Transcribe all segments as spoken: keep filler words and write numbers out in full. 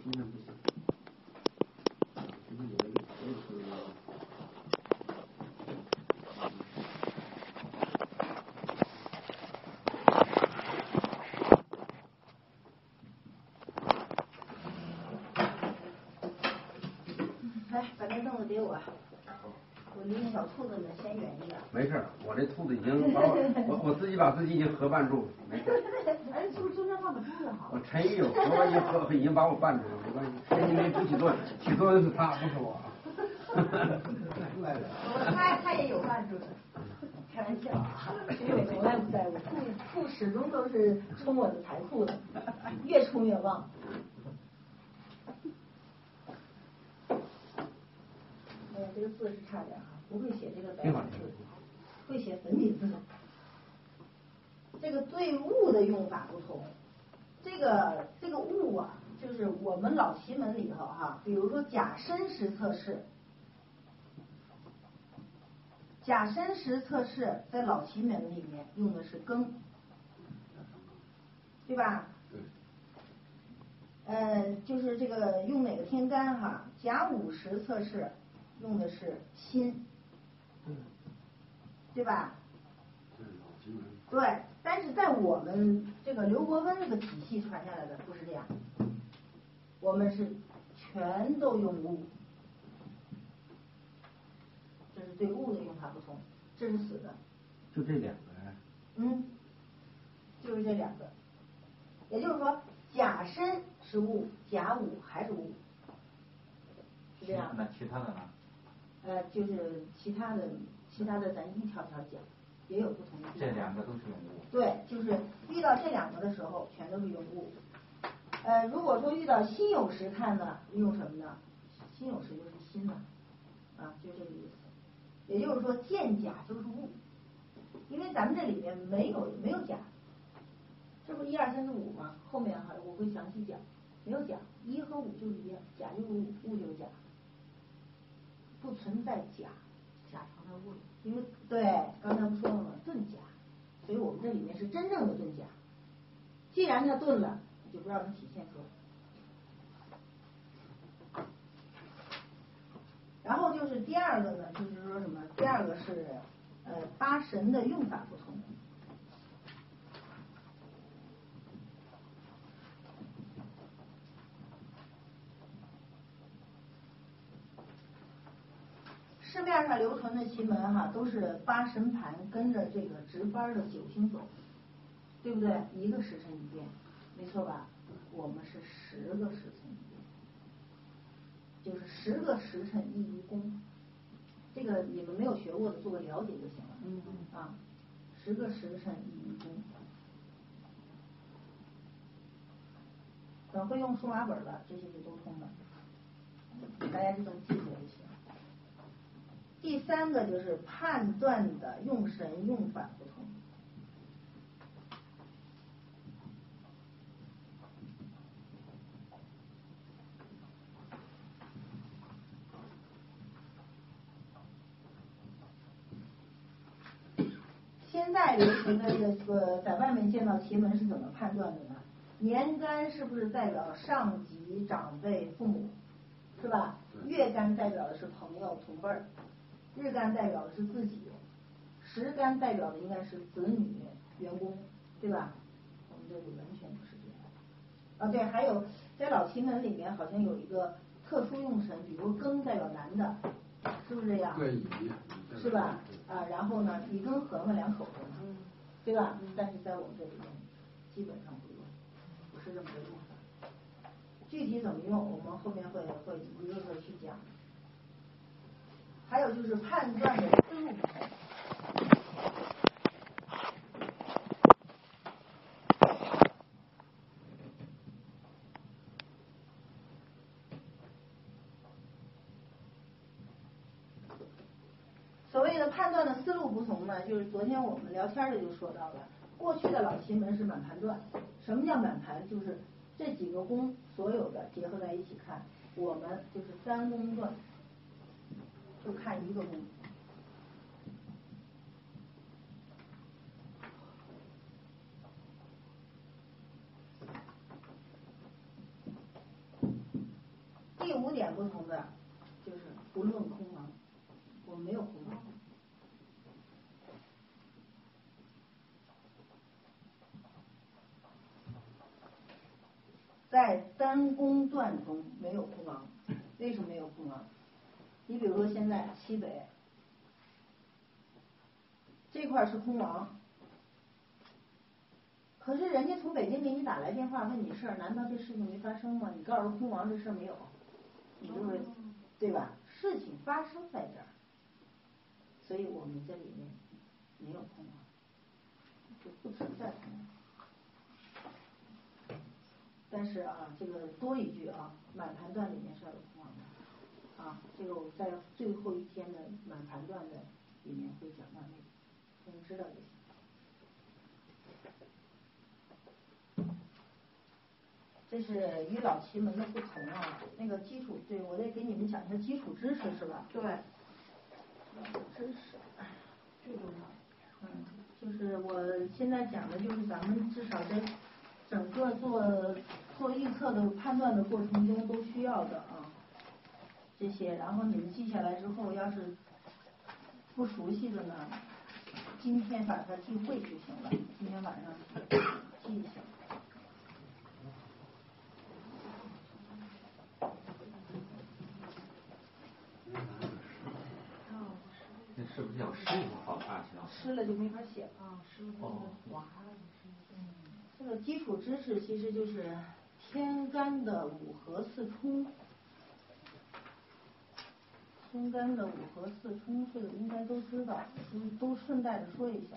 今天不行。 来，把那凳子给我，我离小兔子们先远一点。 没事，我这兔子已经把我我我自己把自己已经合绊住了，没事。 哎，就就那放把珠子好。 我陈毅有合完已经合已经把我绊住了，没关系。陈毅没不起作用，起作用是他，不是我。 他他也有绊住的，开玩笑啊，其实我从来不在乎，兔兔始终都是充我的财库的，越充越旺。哎呀，这个字是差点哈，不会写这个白体字，会写粉体字。这个对物的用法不同，这个这个物啊，就是我们老奇门里头哈，比如说甲申时测试，甲申时测试在老奇门里面用的是庚，对吧？ 对。 呃，就是这个用哪个天干哈？甲午时测试用的是辛，对吧？对，但是在我们这个刘伯温这个体系传下来的不是这样，我们是全都用物，这是对物的用法不同，这是死的。 就这两个呀？ 嗯，就是这两个，也就是说甲申是物，甲午还是物，是这样。 那其他的呢？ 呃，就是其他的，其他的咱一条条讲，也有不同的地方。 这两个都是用物。 对，就是遇到这两个的时候，全都是用物。呃，如果说遇到辛酉时看呢，用什么呢？辛酉时就是辛了，啊，就这个意思。也就是说，见甲就是物，因为咱们这里面没有没有甲，这不一二三四五吗？后面哈我会详细讲，没有甲，一和五就是一样，甲就是物，物就是甲，不存在甲，甲藏在物里，因为对刚才不说了吗？遁甲，所以我们这里面是真正的遁甲。既然它遁了，就不让它体现出来。然后就是第二个呢，就是说什么？第二个是呃八神的用法不同。市面上流传的奇门哈，都是八神盘跟着这个值班的九星走，对不对？一个时辰一变，没错吧？我们是十个时辰一变，就是十个时辰一愚宫。这个你们没有学过的，做个了解就行了。嗯啊，十个时辰一愚宫。等会用数码本了，这些就都通了，大家就这么记住就行。第三个就是判断的用神用法不同。现在流行的这个在外面见到奇门是怎么判断的呢？年干是不是代表上级、长辈、父母，是吧？月干代表的是朋友、同辈儿，日干代表的是自己，时干代表的应该是子女、员工，对吧？我们这里完全不是这样。啊，对，还有在老奇门里面好像有一个特殊用神，比如庚代表男的，是不是这样？ 对， 是吧？啊，然后呢，乙庚合嘛，两口子嘛，对吧？但是在我们这里面基本上不用，不是这么个用法。具体怎么用，我们后面会会一个个去讲。还有就是判断的思路不同。所谓的判断的思路不同呢，就是昨天我们聊天的就说到了，过去的老奇门是满盘断。什么叫满盘？就是这几个宫所有的结合在一起看，我们就是三宫断，就看一个宫。 第五点不同的就是不论空亡，我们没有空亡。在单宫断中没有空亡，为什么没有空亡？你比如说现在西北这块是空亡，可是人家从北京给你打来电话问你事儿，难道这事情没发生吗？你告诉空亡这事儿没有，你就会对吧？事情发生在这儿，所以我们这里面没有空亡，就不存在空亡。但是啊，这个多一句啊，满盘段里面是要有空亡的啊，这个我在最后一天的满盘段的里面会讲到那个，你们知道就行。这是与老奇门的不同啊，那个基础，对，我得给你们讲一下基础知识是吧？ 对， 知识最重要。嗯，就是我现在讲的就是咱们至少在整个做做预测的判断的过程中都需要的啊，这些，然后你们记下来之后，要是不熟悉的呢，今天把它记会就行了，今天晚上记一下。 那是不是要湿不好大小？ 湿了就没法写啊，湿了就滑了。 嗯，这个基础知识其实就是天干的五合四冲，天干的五合四冲，这个应该都知道，就是都顺带着说一下。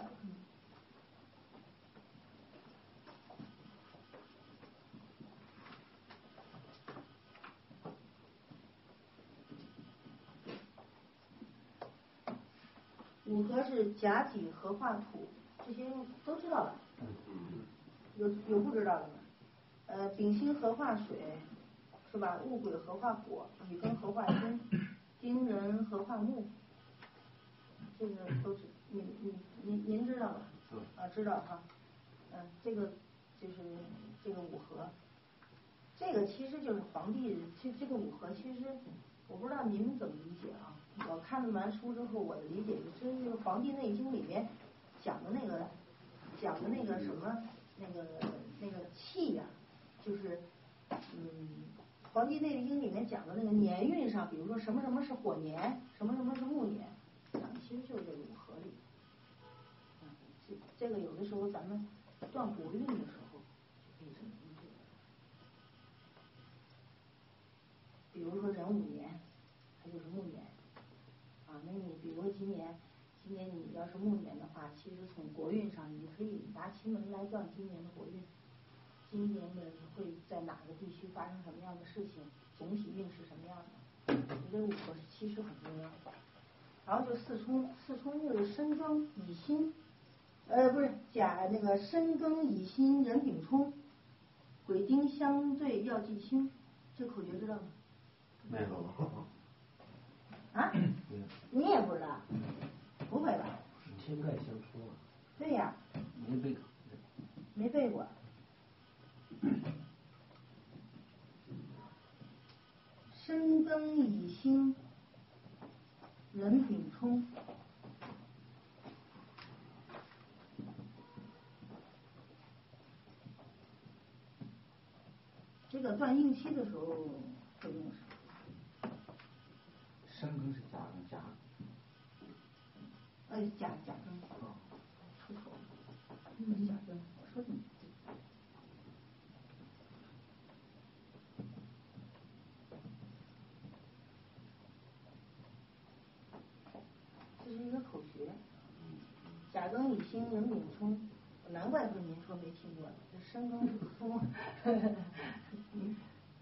五合是甲己合化土，这些都知道吧？有有不知道的吗？呃，丙辛合化水，是吧？戊癸合化火，乙庚合化金，丁壬合化木，这个都知，您您您您知道吧？啊，知道哈。嗯，这个就是这个五合，这个其实就是皇帝，这这个五合其实我不知道您们怎么理解啊？我看完书之后，我的理解就是《黄帝内经》里面讲的那个讲的那个什么那个那个气呀、啊，就是嗯，《黄帝内经》里面讲的那个年运上，比如说什么什么是火年，什么什么是木年，讲的其实就是这个五合里。嗯，这这个有的时候咱们断国运的时候就可以这么理解。比如说壬午年，它就是木年。啊，那你比如说今年，今年你要是木年的话，其实从国运上，你可以拿奇门来断今年的国运，今年的会在哪个地区发生什么样的事情，总体运是什么样的，你这个五合其实很重要。然后就四冲，四冲就是申庚乙辛，呃不是甲那个申庚乙辛壬丙冲，癸丁相对要忌辛，这口诀知道吗？ 没有。 啊？你也不知道？不会吧？ 天干相冲啊。 对呀。 没背过。 没背过。申庚乙辛壬丙冲，这个断应期的时候会用什么？ 申庚是甲庚，甲。 呃，甲甲庚。出口。嗯，甲庚，我说你。这是一个口诀。甲庚乙辛壬丙冲，难怪说您说没听过，这申庚冲。嗯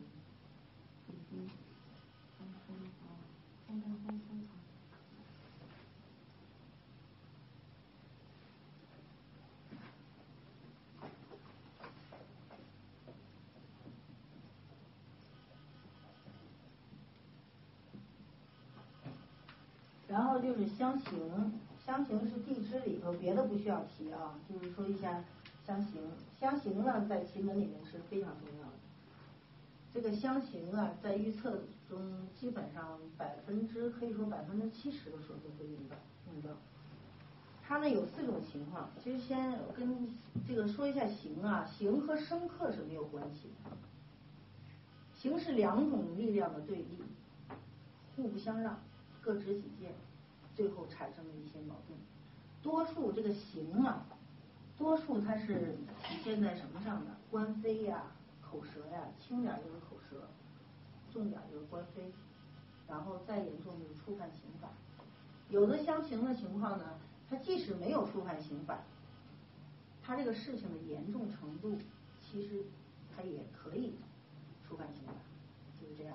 然后就是相刑，相刑是地支里头，别的不需要提啊，就是说一下相刑。相刑呢，在奇门里面是非常重要的。 这个相形啊，在预测中基本上百分之可以说百分之七十的时候都会用到用到。它呢有四种情况，其实先跟这个说一下形啊，形和生克是没有关系的。形是两种力量的对立，互不相让，各执己见，最后产生了一些矛盾。多数这个形啊，多数它是体现在什么上的？官非呀、口舌呀，轻点就是口舌，重点就是官非，然后再严重就是触犯刑法。有的相形的情况呢，它即使没有触犯刑法，它这个事情的严重程度，其实它也可以触犯刑法，就是这样。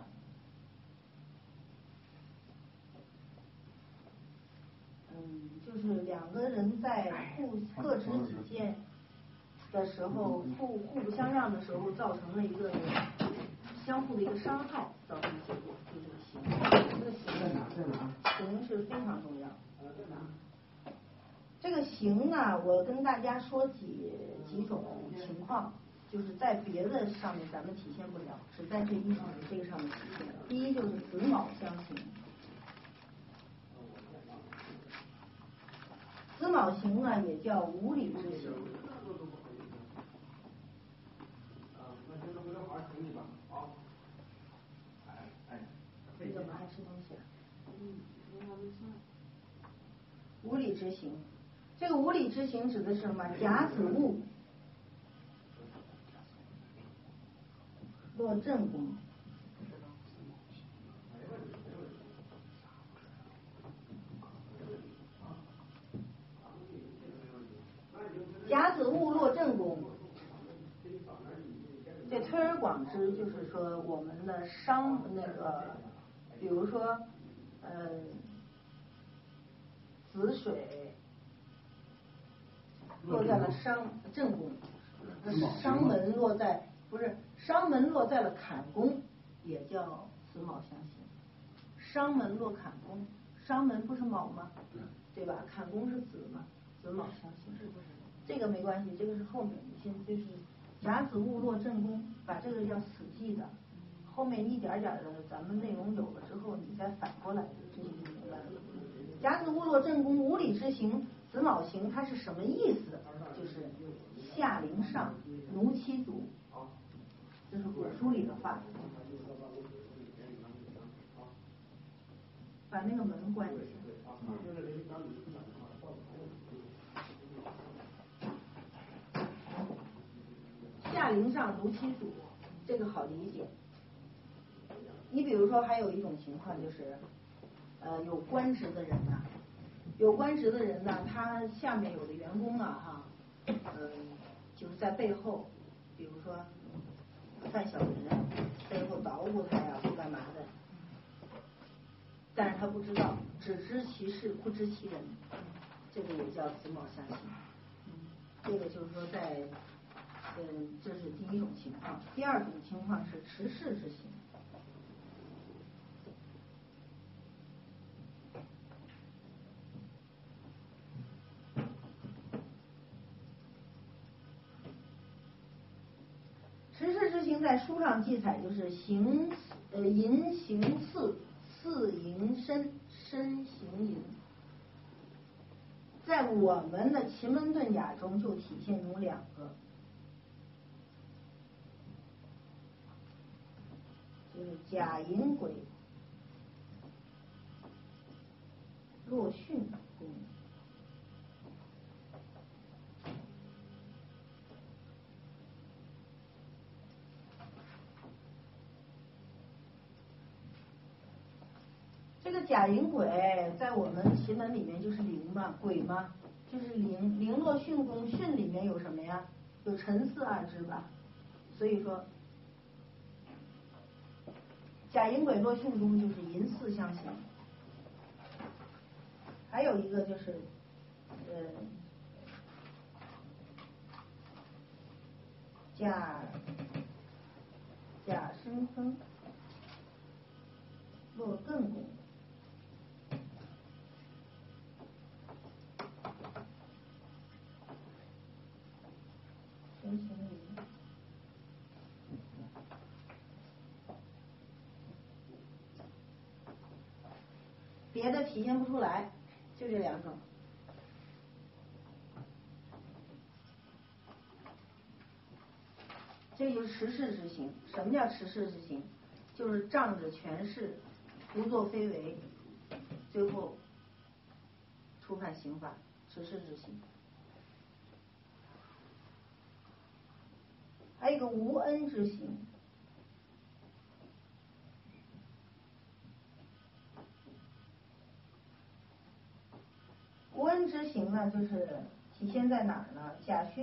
嗯，就是两个人在互各执己见的时候，互互不相让的时候，造成了一个相互的一个伤害，造成的结果就是这个刑。这个刑在哪？在哪？刑是非常重要。呃，在哪？这个刑呢，我跟大家说几几种情况，就是在别的上面咱们体现不了，只在这一种这个上面体现。第一就是子卯相刑。子卯刑呢也叫无理之刑。你怎么还吃东西啊？无理之刑，这个无理之刑指的是什么？甲子戊落正宫。甲子戊落正宫，这推而广之，就是说我们的商那个，比如说，呃，子水落在了商正宫，商门落在不是商门落在了坎宫，也叫子卯相刑。商门落坎宫，商门不是卯吗？对吧？坎宫是子嘛，子卯相刑。这个没关系，这个是后面你先就是甲子戊落正宫，把这个要死记的，后面一点点的咱们内容有了之后，你再反过来这些就明白了。甲子戊落正宫无理之刑，子卯刑，它是什么意思？就是下临上，奴妻族，这是古书里的话。把那个门关一下。下临上奴妻主，这个好理解。你比如说还有一种情况就是，呃，有官职的人呐、啊，有官职的人呢，他下面有的员工啊，哈，嗯、呃，就是在背后，比如说犯小人，背后捣鼓他呀，或干嘛的，但是他不知道，只知其事不知其人，这个也叫子卯相刑。这个就是说在。嗯，这是第一种情况。第二种情况是持世之刑。持世之刑在书上记载就是刑呃淫刑次，次淫身，身刑淫。在我们的奇门遁甲中就体现出两个。就是甲寅癸落巽宫，这个甲寅癸在我们奇门里面就是零嘛，癸嘛就是零，零落巽宫，巽里面有什么呀？有辰巳二支吧，所以说。甲寅癸落巽宫就是寅巳相刑，还有一个就是，呃，甲甲申庚落艮宫，申刑寅。 别的体现不出来，就这两种。这就是持世之刑。什么叫持世之刑？就是仗着权势，胡作非为，最后触犯刑法，持世之刑。还有一个无恩之刑。无恩之刑呢，就是体现在哪儿呢？甲戌